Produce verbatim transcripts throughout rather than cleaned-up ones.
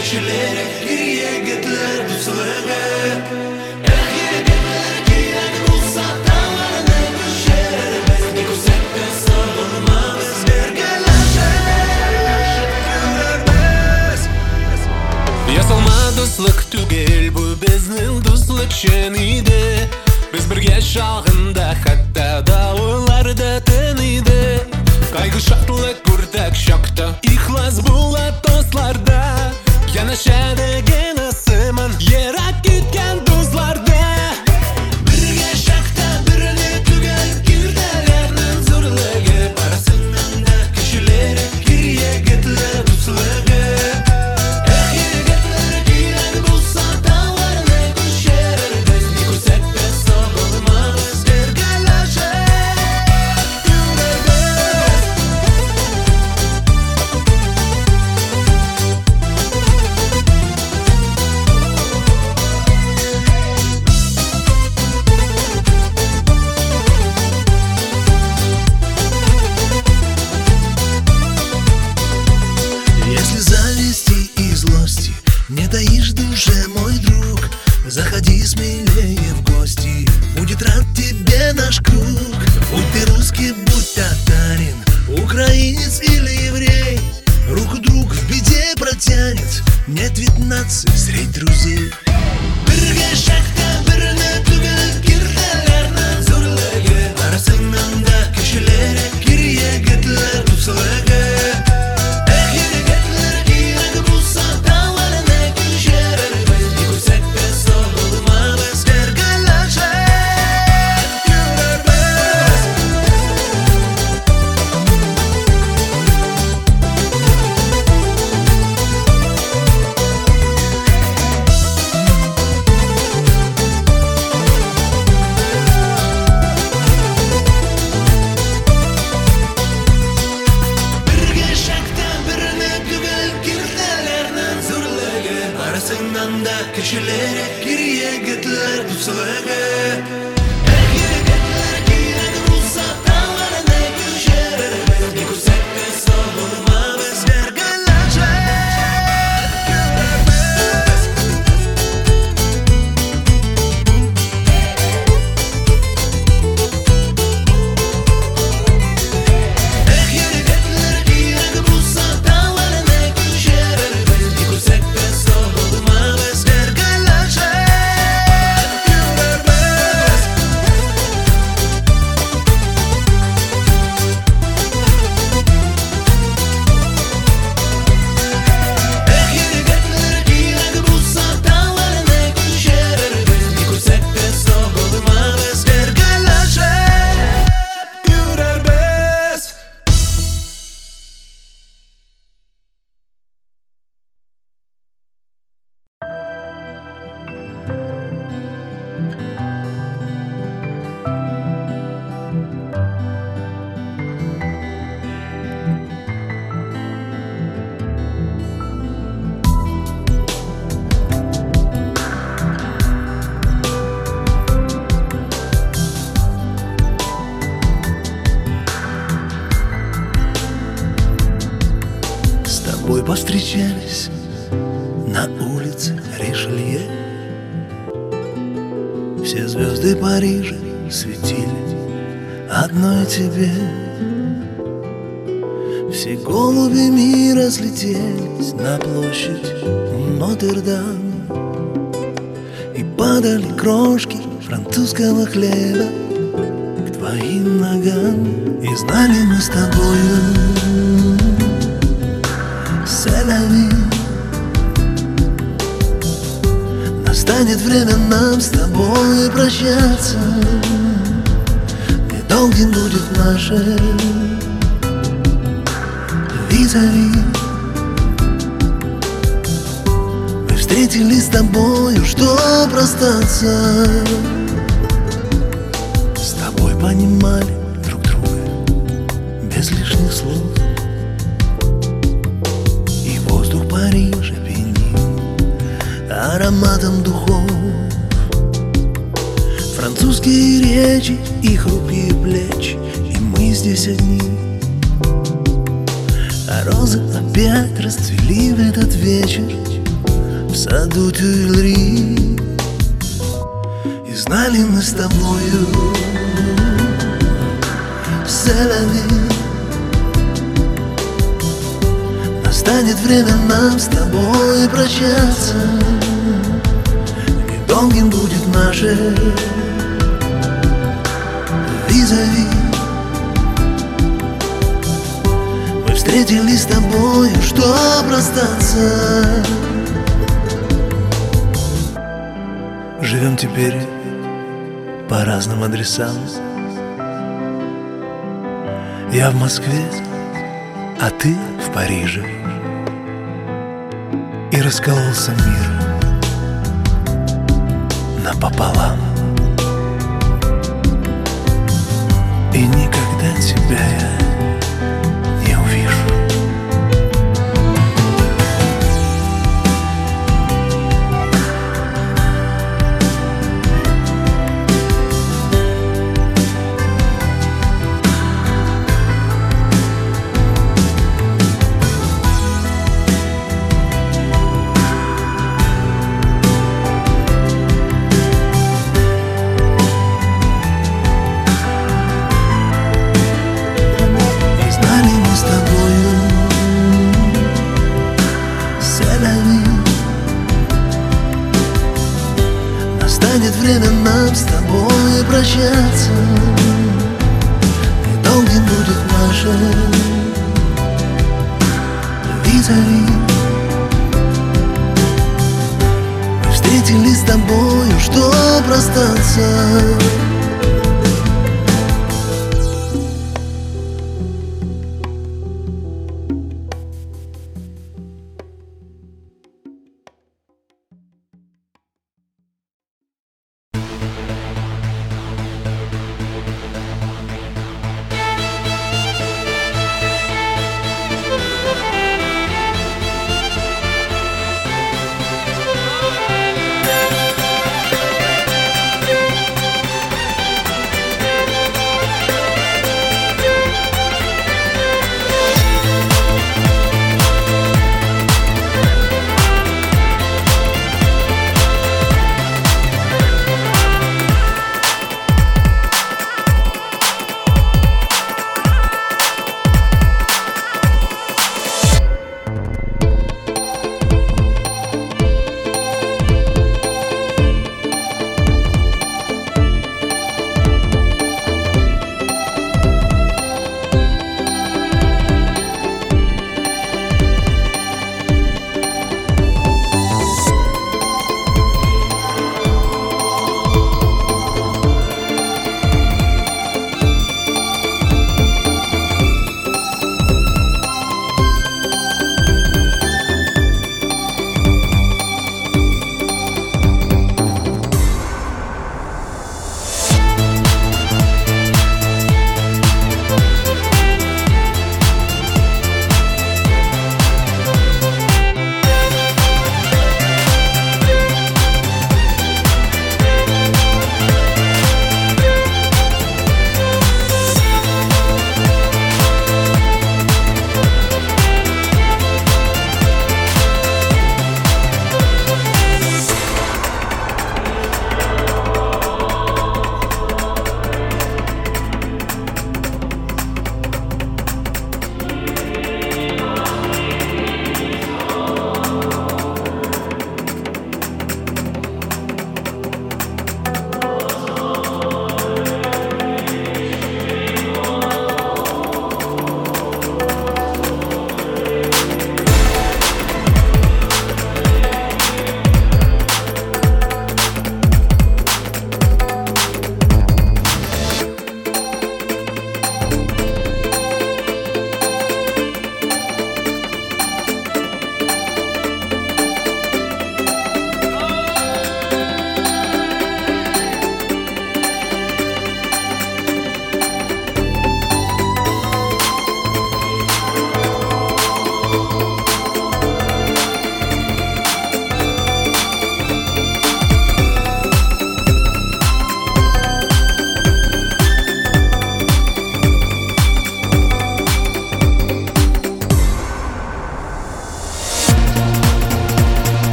kişileri geriye getirir düzlüğe. Eh yigitler kiyek bulsa dağlarını düşer. Biz bir kuzette sağılmamız birgeleşer. Ясалма дуслык түгел, бу безнең дуслык чын иде. Без бергә чагында хәтта давыллар да тыныйды. Кайгы шатлык күрдек чакта, ихлас була дусларда. Янәшәде генә сыман, ерак киткән дусларда. Бергә чакта берне түгел, кирдәләрнең зурлыгы. Барысыннан да кешеләре гeriye getirir düzлüğe. Не таишь душе, мой друг, заходи смелее в гости, будет рад тебе наш круг. Будь ты русский, будь татарин, украинец или еврей, руку друг в беде протянет, нет ведь нации средь друзей. Бергә чакта берне түгел, кирдәләрнең зурлыгы. Барысыннан да кешеләре гeriye getirir düzлüğe. Barısından da kişileri geriye getirir düzlüğe. Eh yigitler kiyek bulsa dağlarını düşer. Biz bir kuzette sağılmamız birgeleşer. Eh yigitler kiyek bulsa dağlarını düşer. Biz bir kuzette sağılmamız birgeleşer. Eh yigitler kiyek bulsa dağlarını düşer. Biz bir kuzette sağılmamız birgeleşer. Yürür biz. С тобой повстречались на улице Ришелье. Все звезды Парижа светили одной тебе. Все голуби мира слетелись на площадь Нотр-Дам и падали крошки французского хлеба к твоим ногам. И знали мы с тобою Селяви, настанет время нам с тобой прощаться. Недолгим будет наше визави. Мы встретились с тобою, чтоб расстаться. С тобой понимали друг друга без лишних слов. Парижа пьянил ароматом духов. Французские речи и хрупкие плечи, и мы здесь одни. А розы опять расцвели в этот вечер. в саду Тюильри. И знали мы с тобою Селяви. Настанет время нам с тобой прощаться, и долгим будет наше визави. Мы встретились с тобою, чтоб расстаться. Живем теперь по разным адресам. Я в Москве, а ты в Париже. И раскололся мир напополам. И никогда тебя я не увижу. Настанет время нам с тобой прощаться, и долгим будет наше визави. Мы встретились с тобою, чтоб расстаться.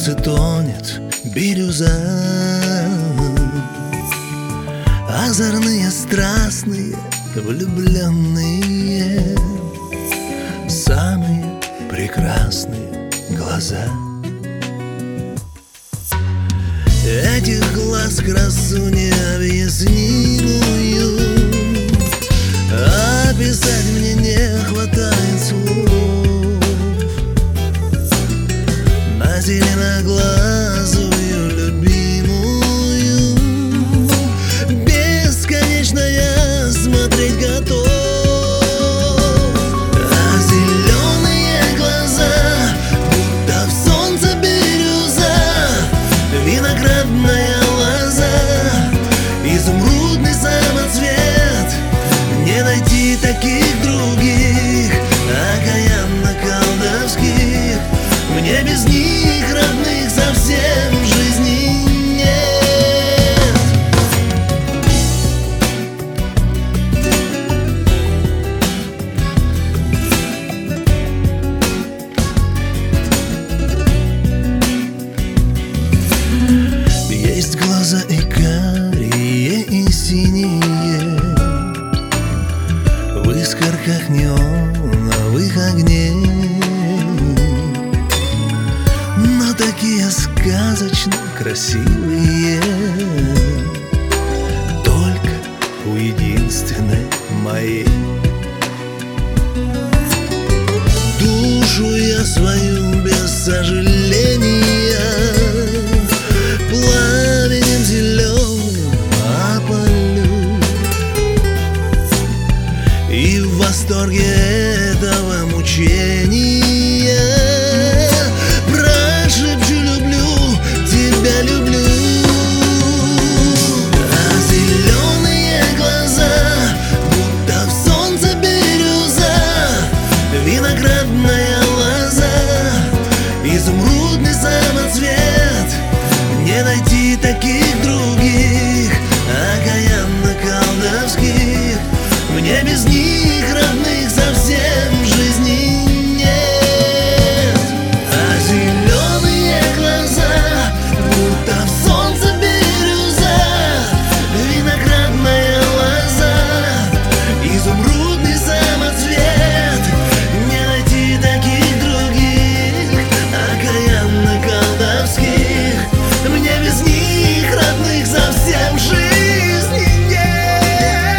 сердце тонет бирюза. Озорные, страстные, влюбленные, самые прекрасные глаза. Этих глаз красу необъяснимую описать мне не хватает слов. На зеленоглазую любимую бесконечно я смотреть готов. А зеленые глаза, будто в солнце бирюза, виноградная лоза, изумрудный самоцвет. Не найти таких других, окаянно-колдовских. Мне без них родных совсем в жизни нет. Есть глаза и карие, и синие, в искорках неоновых огней, но такие сказочно красивые только у единственной моей. Душу я свою без сожаления пламенем зеленым опалю, и в восторге этого мучения прошепчу: люблю, тебя люблю. А зеленые глаза, будто в солнце бирюза, виноградная лоза, изумрудный самоцвет. Не найти таких других, окаянно-колдовских. Мне без них родных совсем в жизни нет. А зеленые глаза, будто в солнце бирюза, виноградная лоза, изумрудный самоцвет. Не найти таких других, окаянно-колдовских. Мне без них родных совсем в жизни нет.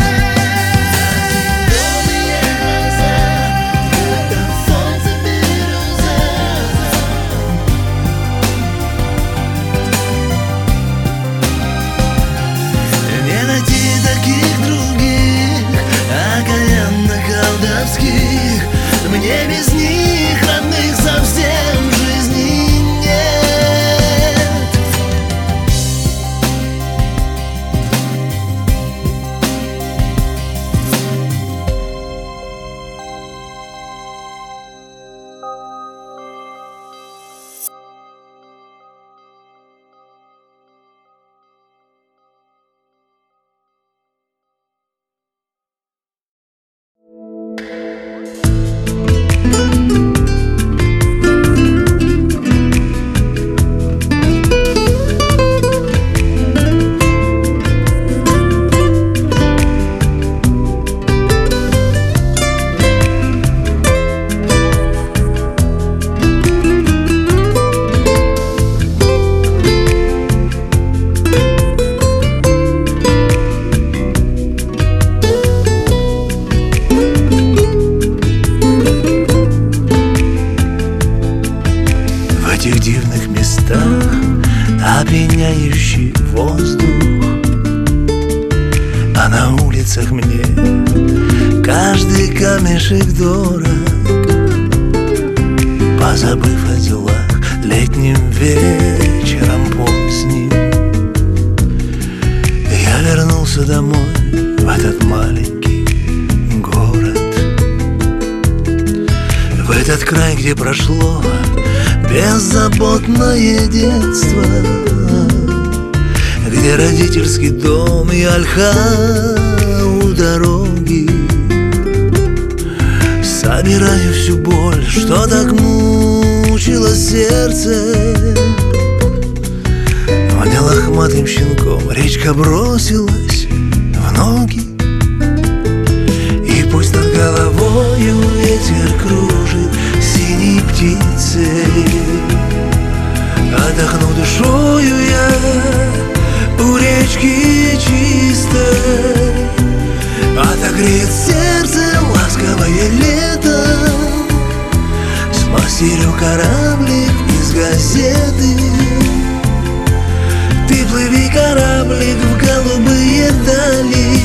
Не найти таких других, окаянно-колдовских. Мне без них родных совсем в жизни нет. В этих дивных местах опьяняющий воздух, а на улицах мне каждый камешек дорог. Позабыв о делах летним вечером поздним, я вернулся домой, в этот маленький город, в этот край, где прошло беззаботное детство, где родительский дом и ольха у дороги. Собираю всю боль, что так мучило сердце, лохматым щенком речка бросилась в ноги. И пусть над головою ветер кружит синей птицей, отдохну душою я у речки чистой. Отогреет сердце ласковое лето, смастерю кораблик из газеты. Ты плыви, кораблик, в голубые дали,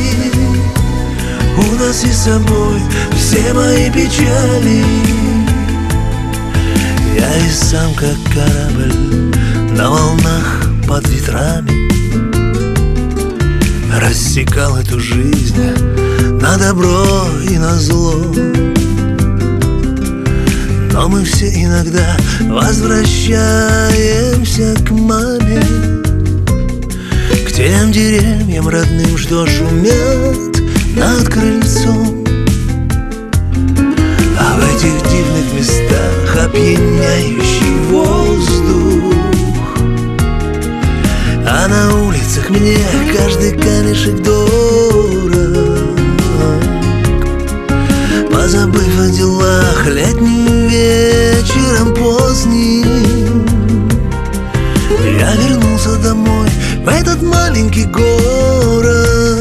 уноси с собой все мои печали. Я и сам как корабль на волнах под ветрами рассекал эту жизнь на добро и на зло. Но мы все иногда возвращаемся к маме, к тем деревьям родным, что шумят над крыльцом. А в этих дивных местах опьяняющий воздух, а на улицах мне каждый камешек дорог. Позабыв о делах летним вечером поздним, я вернулся домой, в этот маленький город.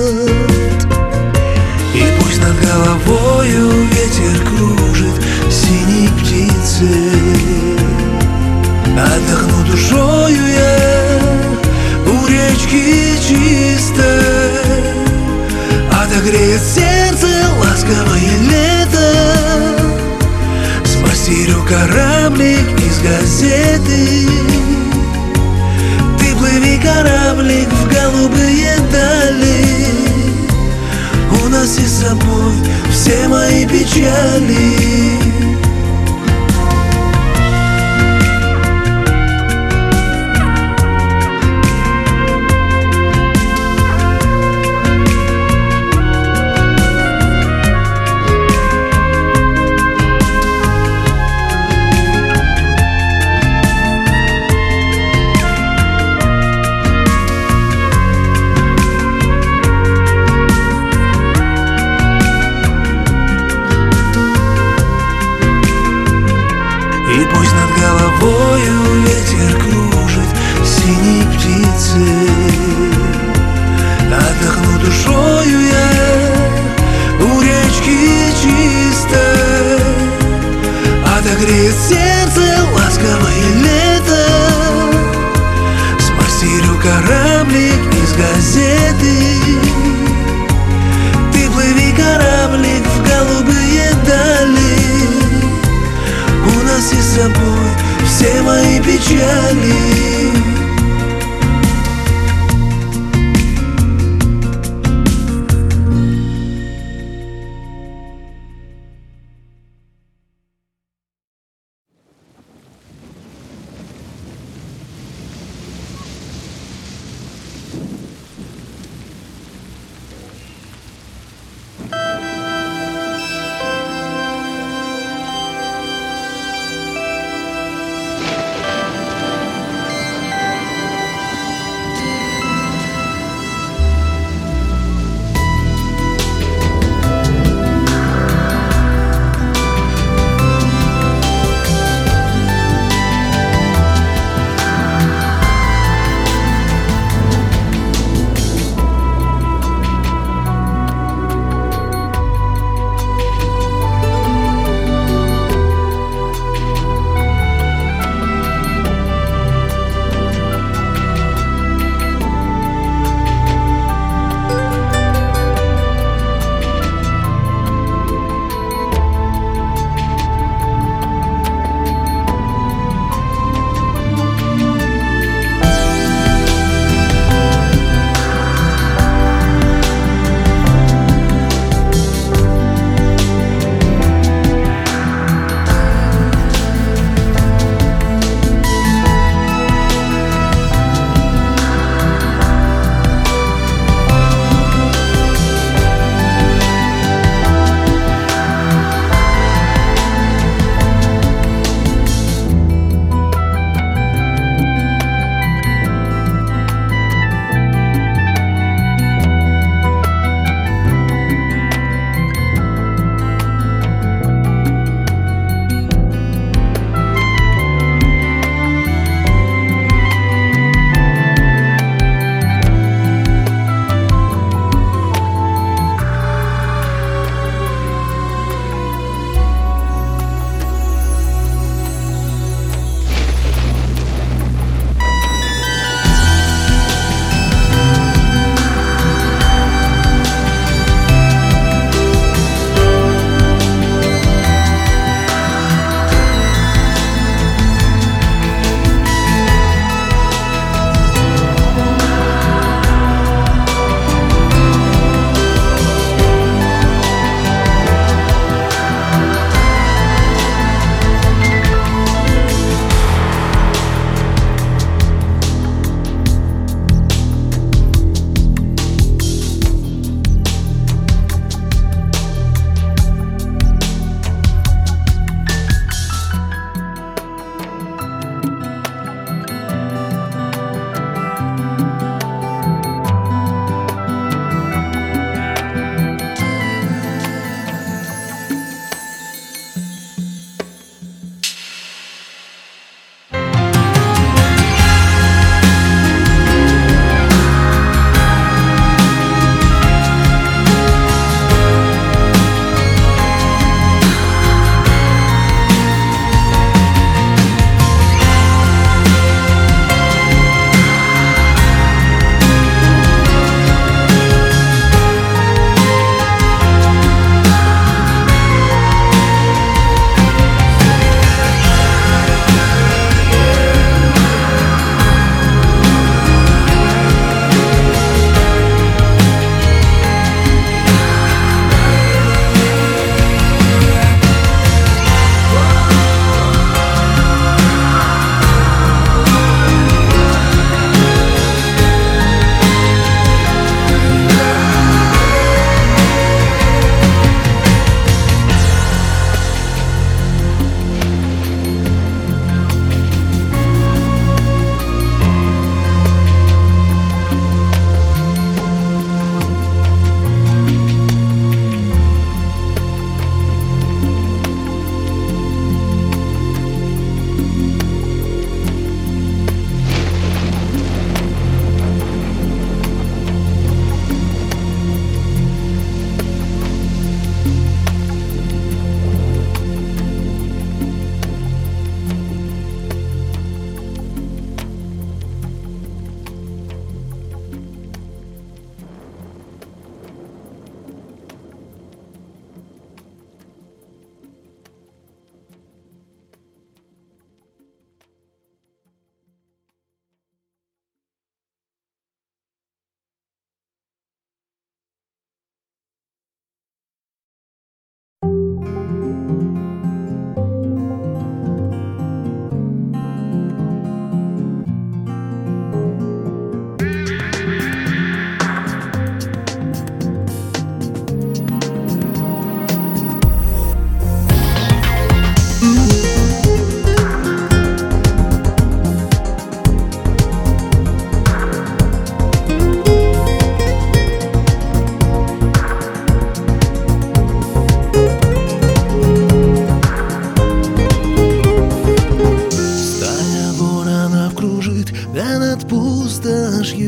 И пусть над головою ветер кружит синей птицей, отдохну душою я у речки чистой. Отогреет сердце ласковое лето, смастерю кораблик из газеты. Ты плыви, кораблик, в голубые дали, уноси с собой все мои печали. И пусть над головою ветер кружит синей птицей, отдохну душою я у речки чистой. Отогреет сердце ласковое лето, смастерю кораблик из газеты. Ты плыви, кораблик, в голубые дали, уноси с собой все мои печали.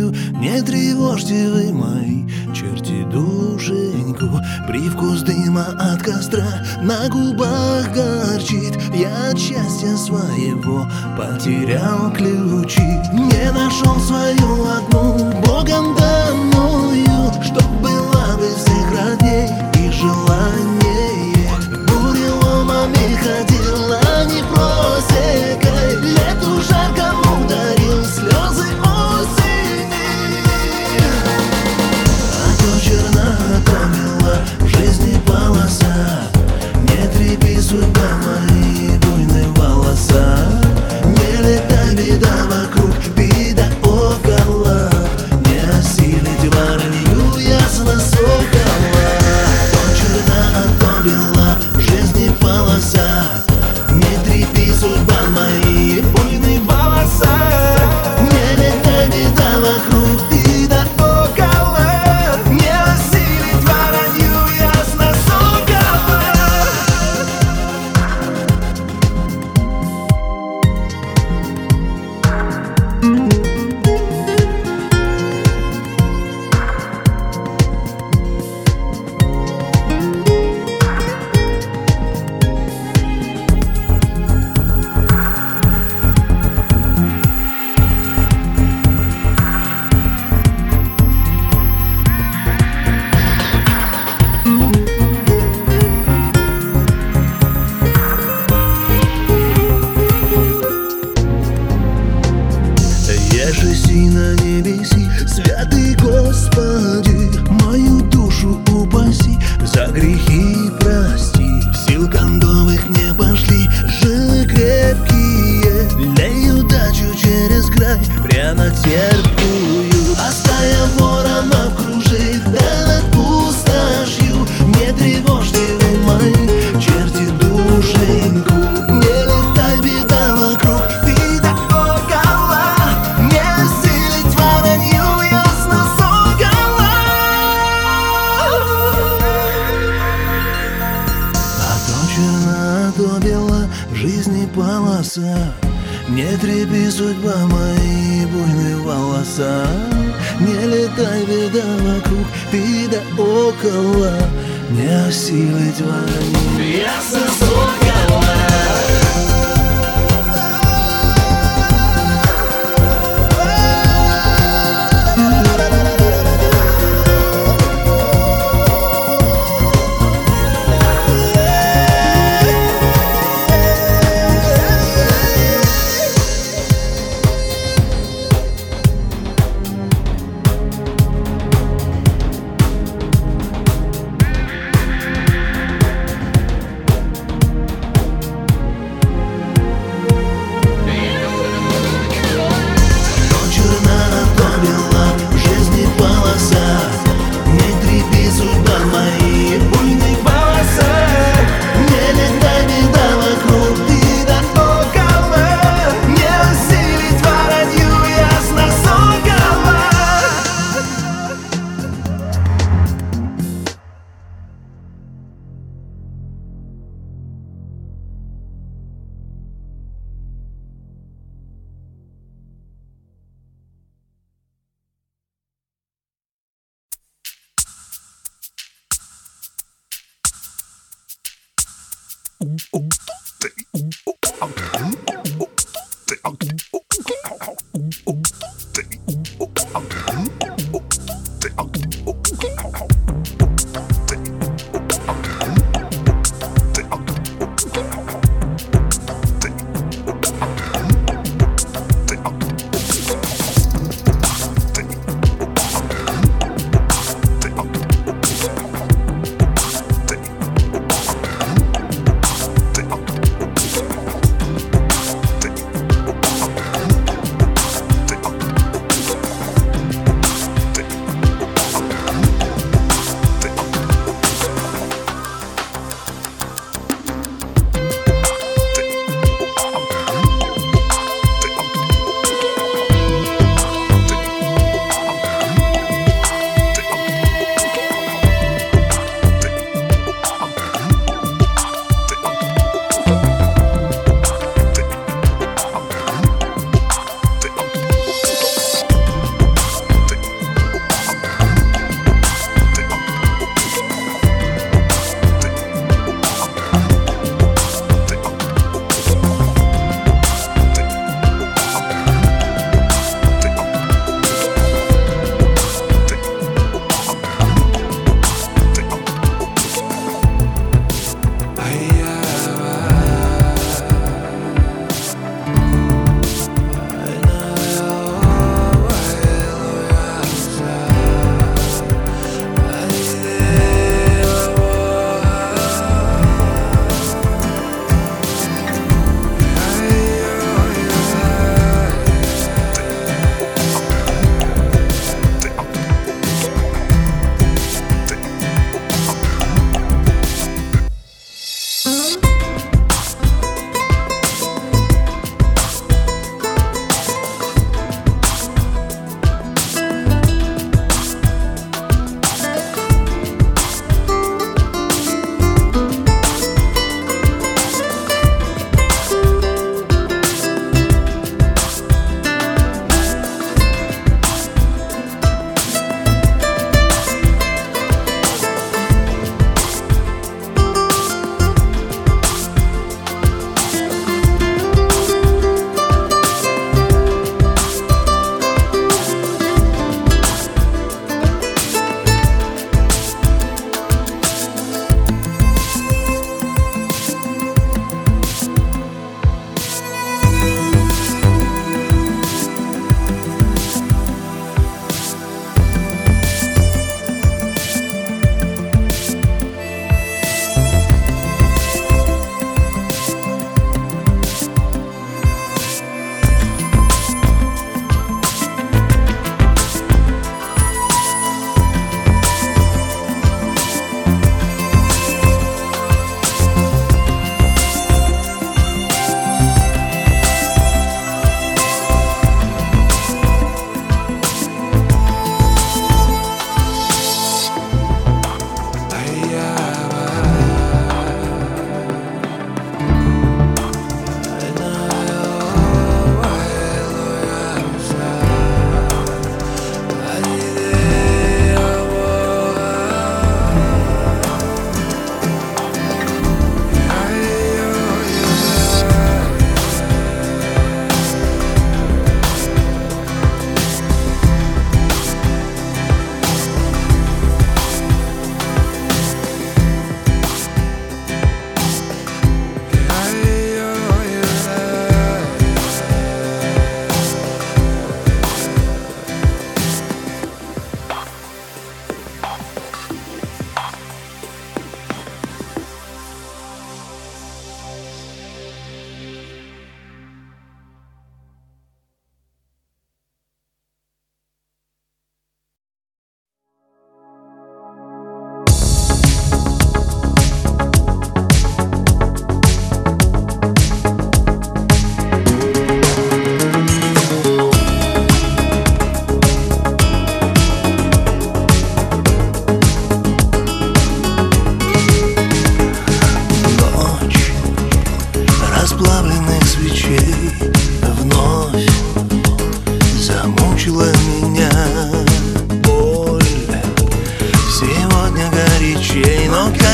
ночью. Не тревожьте вы мои черти душеньку. Привкус дыма от костра на губах горчит. Я от счастья своего потерял ключи. Не нашел свою одну Богом данную, чтоб была бы всех родней и желание. Буреломами ходила не просекой, лету жаркому дарил слезы осени. А то черна, а то мила в жизни полоса. Не трепи, судьба, мои буйные волоса. Не летай, беда вокруг, беда около. Не осилить воронью ясно сокола. То черна, а то бела в жизни полоса. Не трепи, судьба, мои буйные волоса. Не летай, беда вокруг, беда около. Не осилить воронью ясно сокола. Ежеси на небеси, святый Господи, мою душу упаси, за грехи прости. Сил кондовых не пошли, жилы крепкие, леют дачу через край, прямо терпкую. А стая воронов кружит, да над пустошью. Не тревожьте вы мои черти душеньку. Не летай, беда вокруг, беда около. Не осилить воронью ясно сокола. А то черна, а то бела в жизни полоса. Не трепи, судьба, мои буйные волоса. Не летай, беда вокруг, беда около. Не осилить воронью ясно сокола.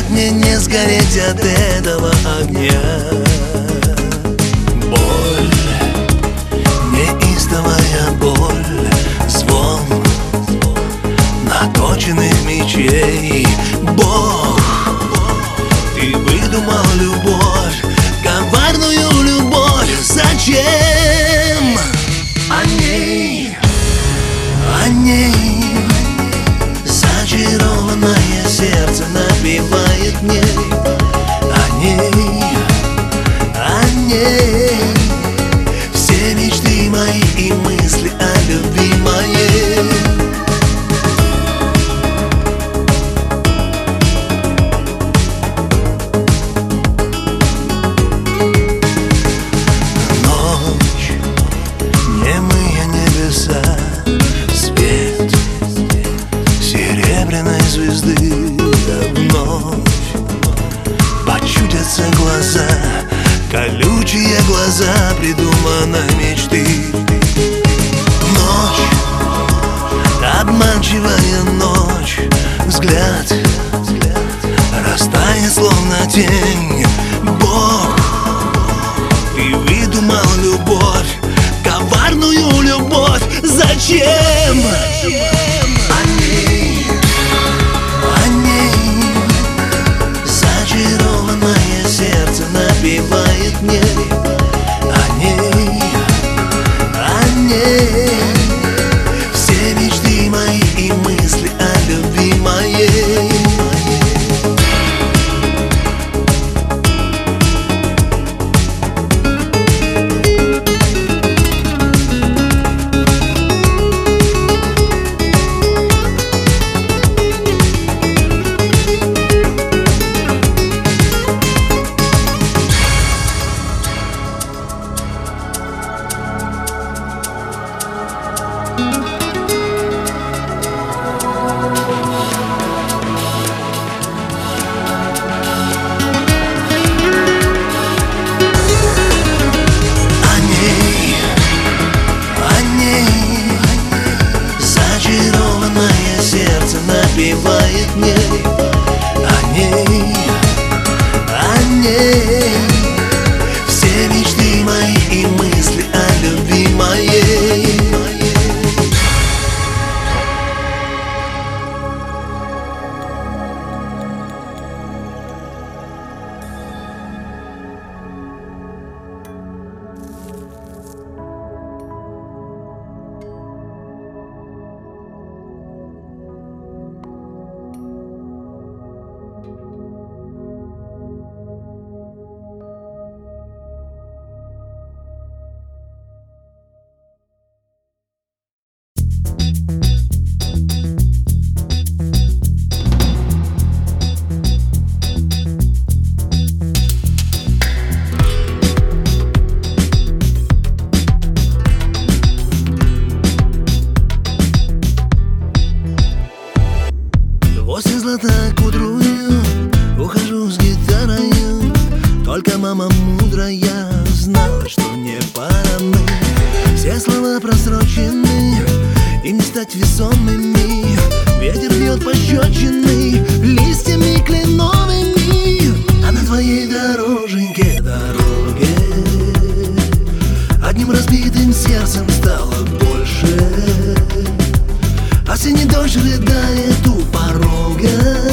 мне не сгореть от этого огня. Боль, неистовая боль, звон наточенных мечей. Бог, ты выдумал любовь, коварную любовь. Зачем? О ней, о ней зачарованное сердце напевает мне. О ней, о ней все мечты мои и мысли о любви моей. Ночь, немые небеса, свет серебряной звезды. Вновь почудятся глаза, колючие глаза придуманной мечты. Ночь, обманчивая ночь, взгляд растает словно тень. Бог, ты выдумал любовь, коварную любовь. Зачем? О ней, о ней зачарованное сердце напевает мне. О ней, о ней все мечты мои и мысли о любви моей. Напевает мне. О ней, о ней все мечты мои и мысли о любви моей. После златокудрую ухожу с гитарою. Только мама мудрая знала, что не пора мы. Все слова просрочены, им не стать весомыми. Ветер бьет пощечины листьями кленовыми. А на твоей дороженьке, дороге, одним разбитым сердцем стало больше. Осенний дождь рыдает у порога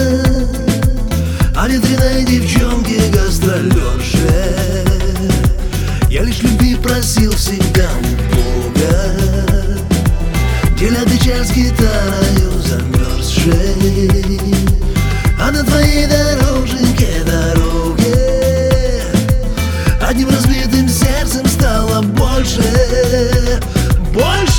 о ветреной девчонке гастролерше. Я лишь любви просил всегда у Бога, деля ты час с гитарою замерзшей. А на твоей дороженьке, дороге, одним разбитым сердцем стало больше, больше.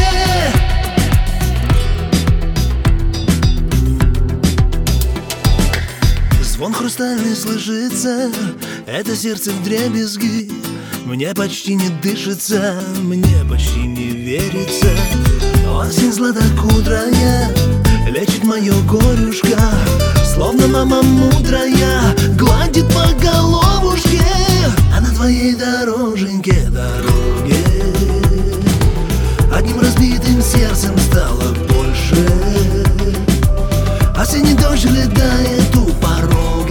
Звон хрустальный слышится, это сердце вдребезги. Мне почти не дышится, мне почти не верится. Осень златокудрая лечит мое горюшка, словно мама мудрая гладит по головушке. А на твоей дороженьке, дороге, одним разбитым сердцем стало больше. Осенний дождь рыдает у порога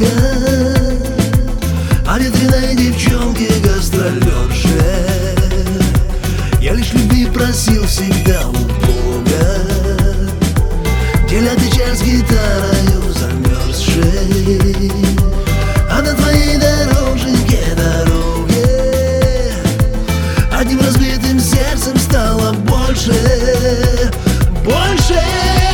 просил всегда у Бога, деля печаль с гитарою замерзшей, а на твоей дороженьке дороге одним разбитым сердцем стало больше, больше.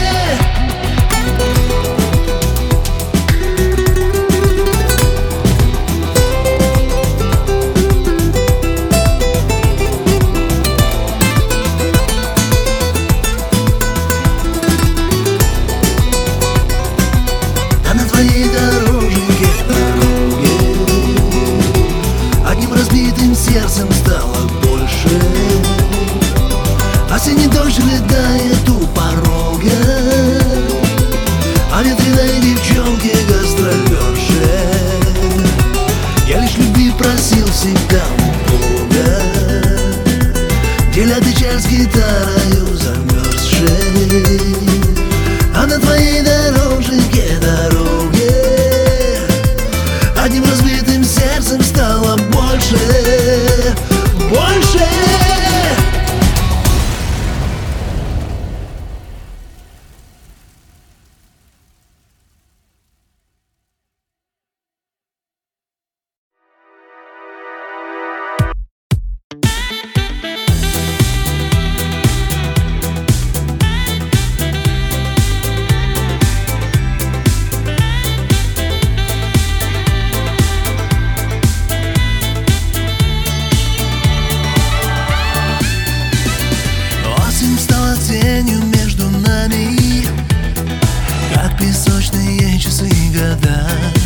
А на твоей дороженьке дороге одним разбитым сердцем стало больше. Осенний дождь рыдает у порога о ветреной девчонке гастролерше. Я лишь любви просил всегда у Бога, деля печаль с гитарою замерзшей, а на твоей дороженьке дороге одним разбитым сердцем стало больше, больше. Тенью между нами, как песочные часы и года.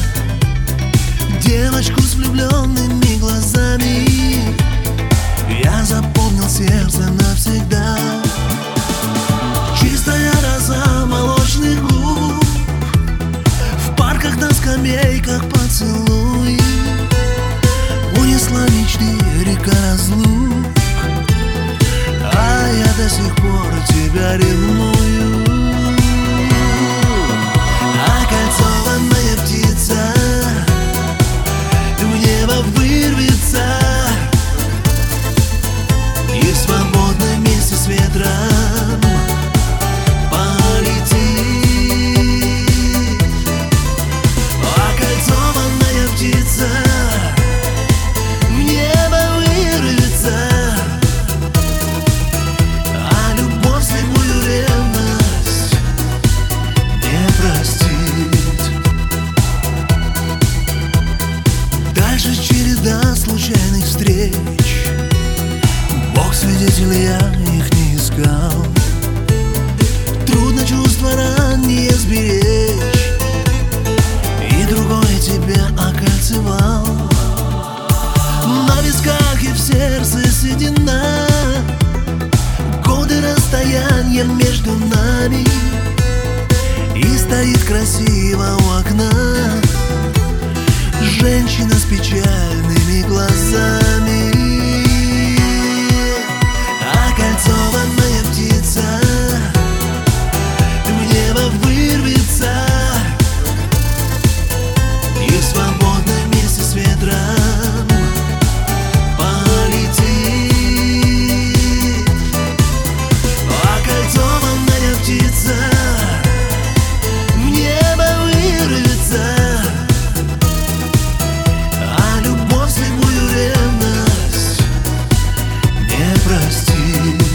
Девочку с влюбленными глазами я запомнил сердце навсегда. Чистая роза молочных губ, в парках на скамейках поцелуй, унесла мечты река разлук, а я до сих пор тебя ревную. Окольцованная птица в небо вырвется и в свободном месте с ветром полетит. Окольцованная птица в небо вырвется, случайных встреч. Бог свидетель, я их не искал. Трудно чувства ранние сберечь, и другой тебя окольцевал. На висках и в сердце седина, годы расстояния между нами, и стоит красиво у окна женщина с печальными глазами. Окольцованная птица в небо вырвется и в свободном месте с ветром полетит. Окольцованная птица в небо вырвется, слепую ревность не простит.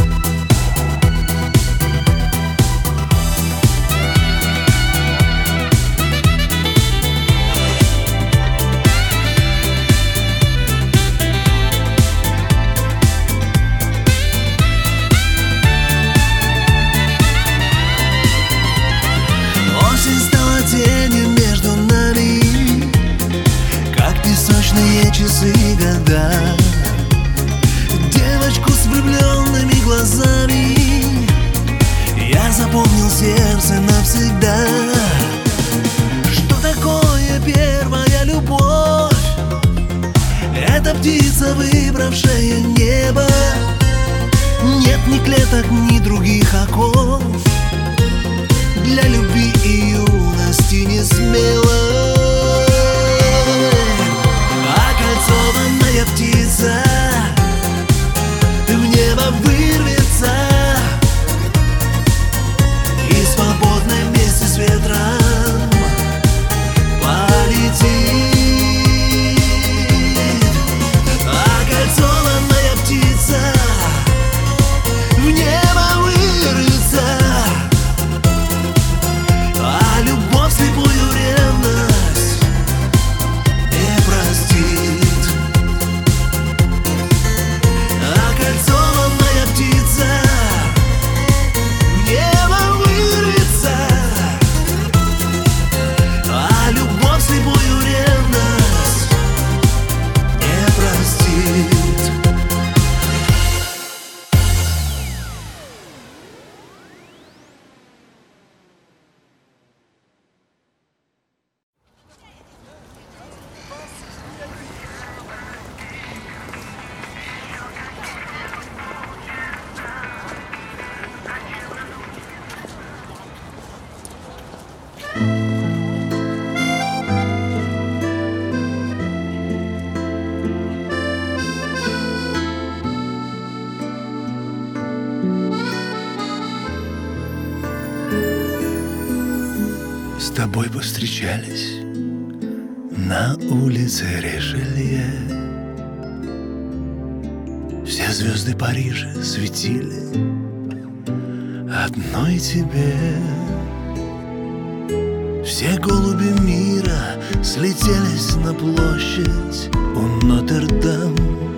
Осень стала тенью между нами, как песочные часы и года. Девочку с влюбленными глазами я запомнил сердце навсегда. Что такое первая любовь? Это птица, выбравшая небо. Нет ни клеток, ни других оков. Для любви и юности не смело. Окольцованная птица в небо вырвется С тобой повстречались на улице Ришелье. Все звезды Парижа светили одной тебе. Все голуби мира слетелись на площадь у Нотр-Дам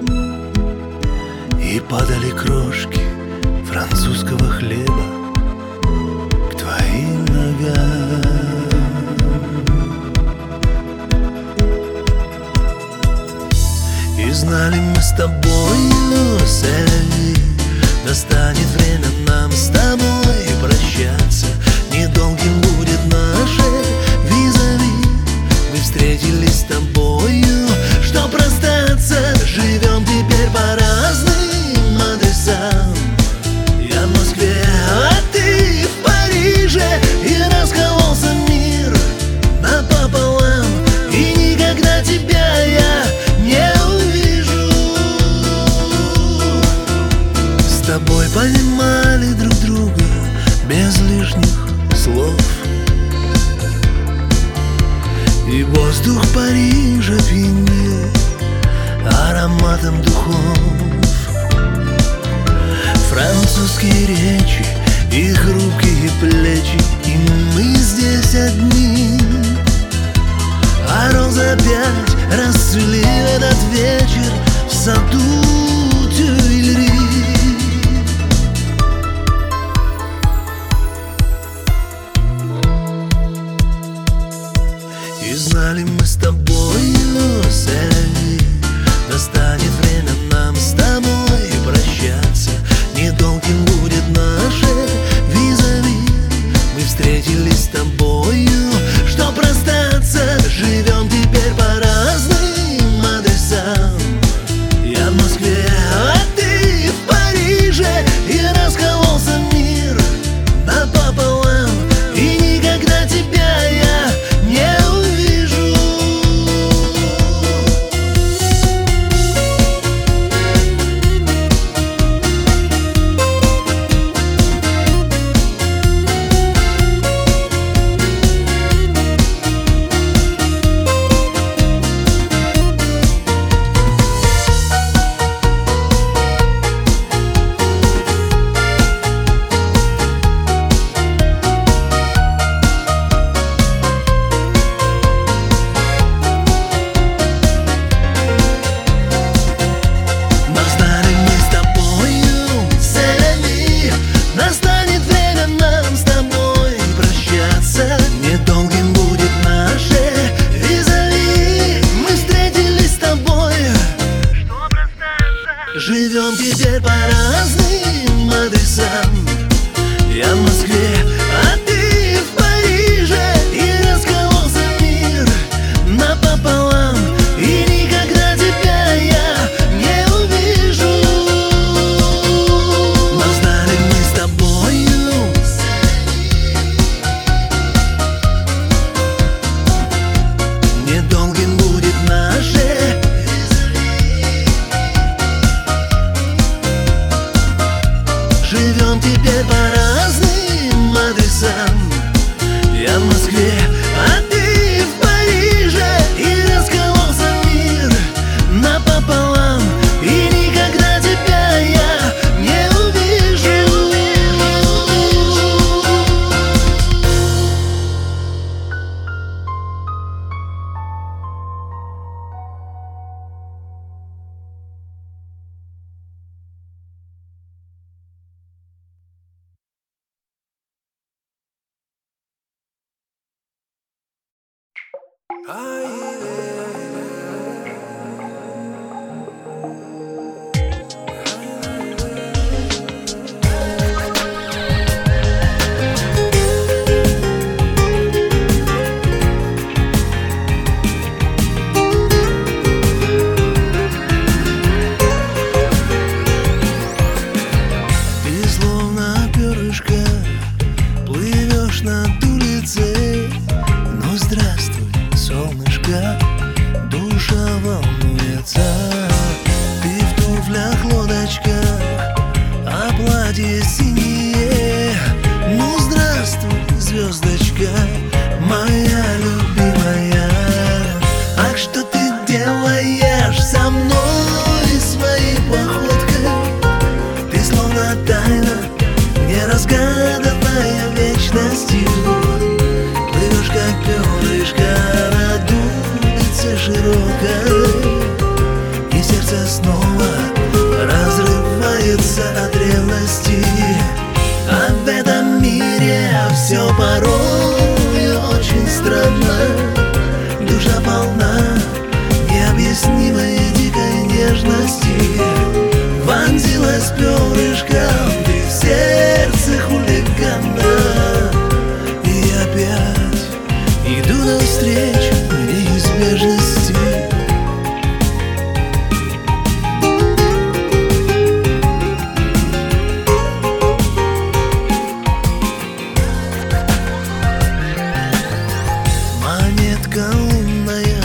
и падали крошки французского хлеба к твоим ногам. И знали мы с тобою, Селли, настанет время нам с тобой прощаться. Недолгим будет наше визави. Мы встретились с тобою, чтоб расстаться. Живем теперь по разным адресам. Я в Москве, а ты в Париже. И раскололся мир напополам, и никогда тебя я не увижу. С тобой понимали друг друга без лишних слов, и воздух Парижа пьянил ароматом духов. Французские речи и хрупкие плечи, и мы здесь одни. А розы опять расцвели в этот вечер в саду Тюильри. И знали мы с тобою, Селли, настанет время нам с тобой прощаться. Недолгим будет наше визави. Мы встретились с тобою, чтоб расстаться. Живем теперь по разным адресам. Я в Москве, а ты в Париже. И раскололся мир напополам, и никогда тебя я не увижу. Живем теперь по разным адресам. Я в Москве, а ты в Париже. И раскололся мир напополам, и никогда тебя я не увижу. Но знали мы с тобою, недолгим будет наше. Живем теперь по разным адресам. Я в Москве, а ты в Париже. И раскололся мир напополам, и никогда тебя я не увижу. Ты словно перышко плывешь над улицей. здравствуй, солнышко, душа волнуется. Ты в туфлях, лодочках, а платье синее. Ну здравствуй, звездочка, моя любимая. Ах, что ты делаешь со мной своей походкой? Ты словно тайна, неразгаданная вечностью. Плывешь, как перышко над улицей широкой, и сердце снова разрывается от ревности. А в этом мире все порой очень странно. Душа полна необъяснимой дикой нежности. Вонзилась перышком ты в сердце хулигана. И опять иду навстречу неизбежности. Монетка лунная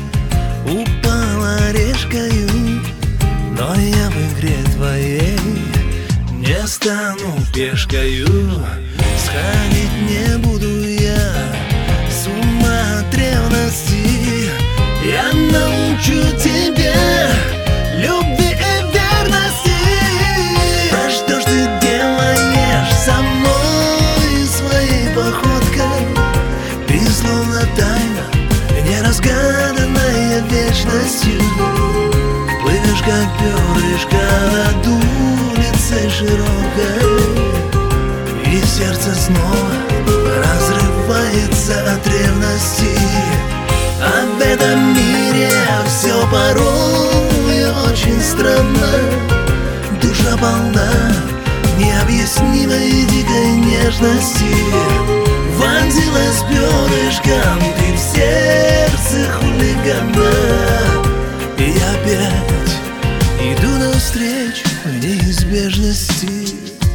упала решкою, но я в игре твоей не стану пешкою. Сходить не буду я с ума от ревности. Я научу тебя любви и верности. А что ж ты делаешь со мной своей походкой? Ты словно тайна, неразгаданная вечностью. Плывешь, как перышко над улицей широкой, и сердце снова разрывается от ревности. А в этом мире все порой очень странно. Душа полна необъяснимой дикой нежности. Вонзилась перышком ты в сердце хулигана. И опять иду навстречу неизбежности.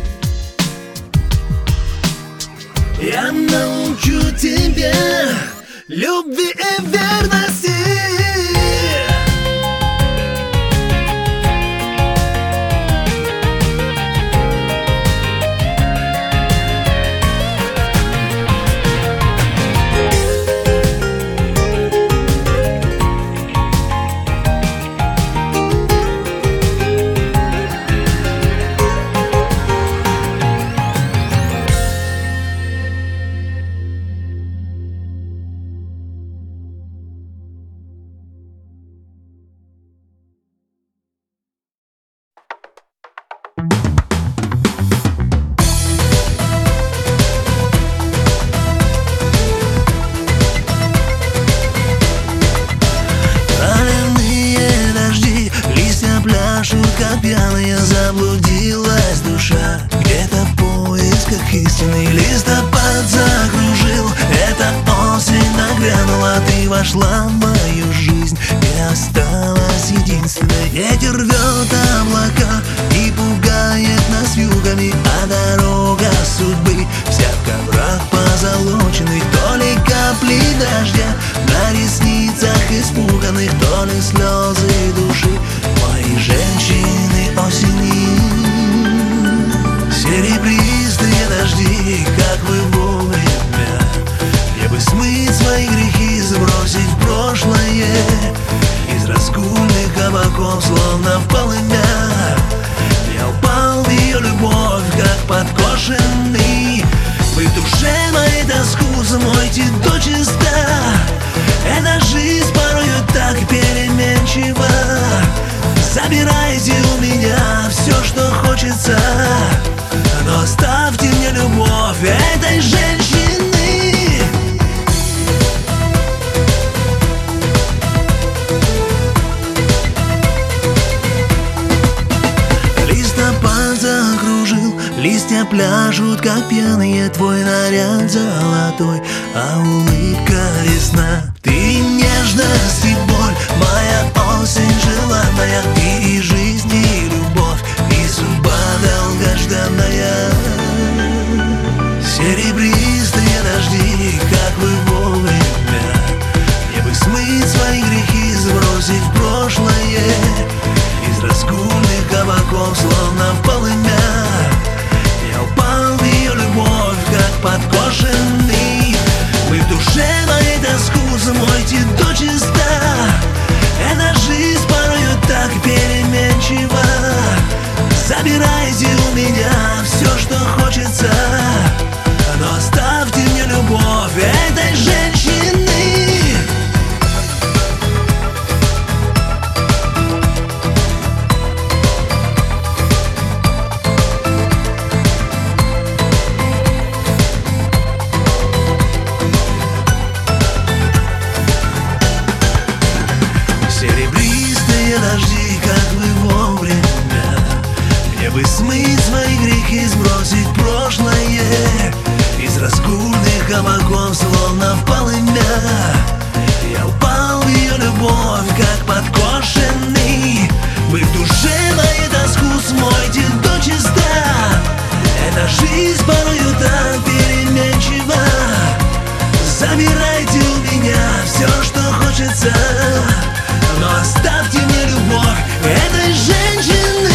Я научу тебя любви и верности. Как пьяная заблудилась душа где-то в поисках истины. Листопад закружил, эта осень нагрянула. Ты вошла в мою жизнь и осталась единственной. Ветер рвет облака и пугает нас вьюгами, а дорога судьбы вся в коврах позолоченных. То ли капли дождя на ресницах испуганных, то ли слезы души моей женщины осени. Серебристые дожди, как вы вовремя. Мне бы смыть свои грехи, сбросить в прошлое. Из раскульных кабаков, словно в полымя, я упал в ее любовь, как подкошенный. Вы в душе моей тоску смойте дочисто. Эта жизнь порою так переменчива. Забирайте у меня все, что хочется, но оставьте мне любовь этой женщины. Листопад закружил, листья пляшут, как пьяные. Твой наряд золотой, а улыбка ясна. Ты нежность и боль, моя осень желанная. Ты и жизнь, и любовь, и судьба долгожданная. Серебристые дожди, как вы вовремя. кабаков, словно в полымя. Я упал в ее любовь, как подкошенный. Мы в душе моей тоску смойте до чиста. Эта жизнь порою так переменчива. Забирайте у меня все, что хочется, но оставьте мне любовь этой женщины. Серебристые дожди, как вы вовремя. Мне бы смыть свои грехи, сбросить прошлое из разгульных кабаков, словно в полымя. Я упал в ее любовь, как подкошенный. Вы в душе моей тоску смойте до чиста. Эта жизнь порою так переменчива. Забирайте у меня все, что хочется, но оставьте мне любовь этой женщины.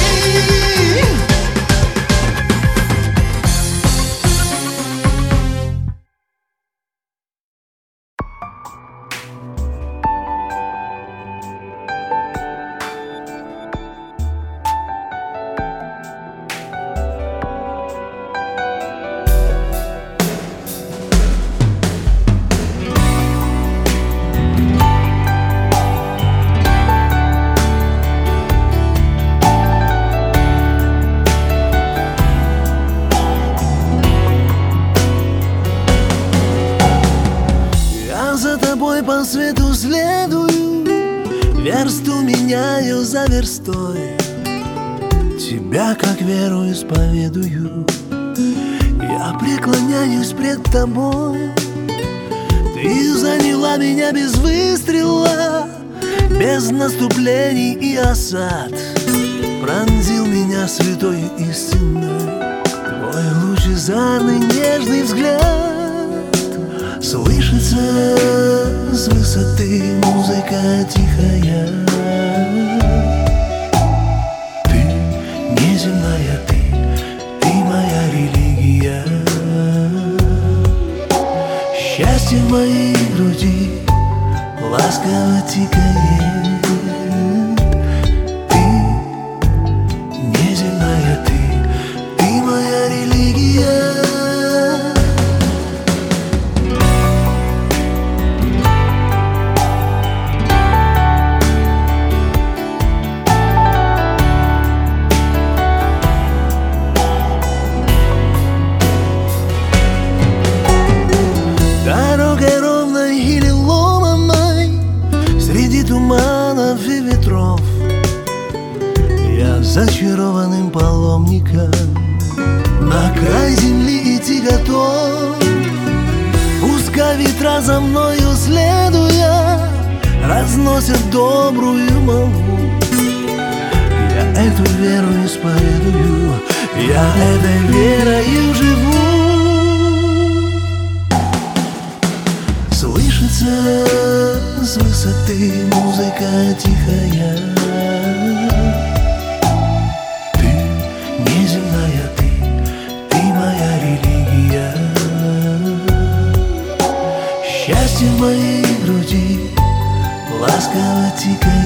По свету следую, версту меняю за верстой. Тебя как веру исповедую, я преклоняюсь пред тобой. Ты заняла меня без выстрела, без наступлений и осад. Пронзил меня святой истиной твой лучезарный нежный взгляд. Слышится с высоты музыка тихая. Ты неземная, ты, ты моя религия. Счастье в моей груди ласково тикает. Ты неземная, ты, ты моя религия. Дорогой ровной или ломаной, среди туманов и ветров, я зачарованным паломником на край земли идти готов. Пускай ветра за мною следуя разносят добрую молву. Я эту веру исповедую, я этой верою живу. Слышится с высоты музыка тихая. Ты неземная, ты, ты моя религия. Счастье в моей груди ласково тикает.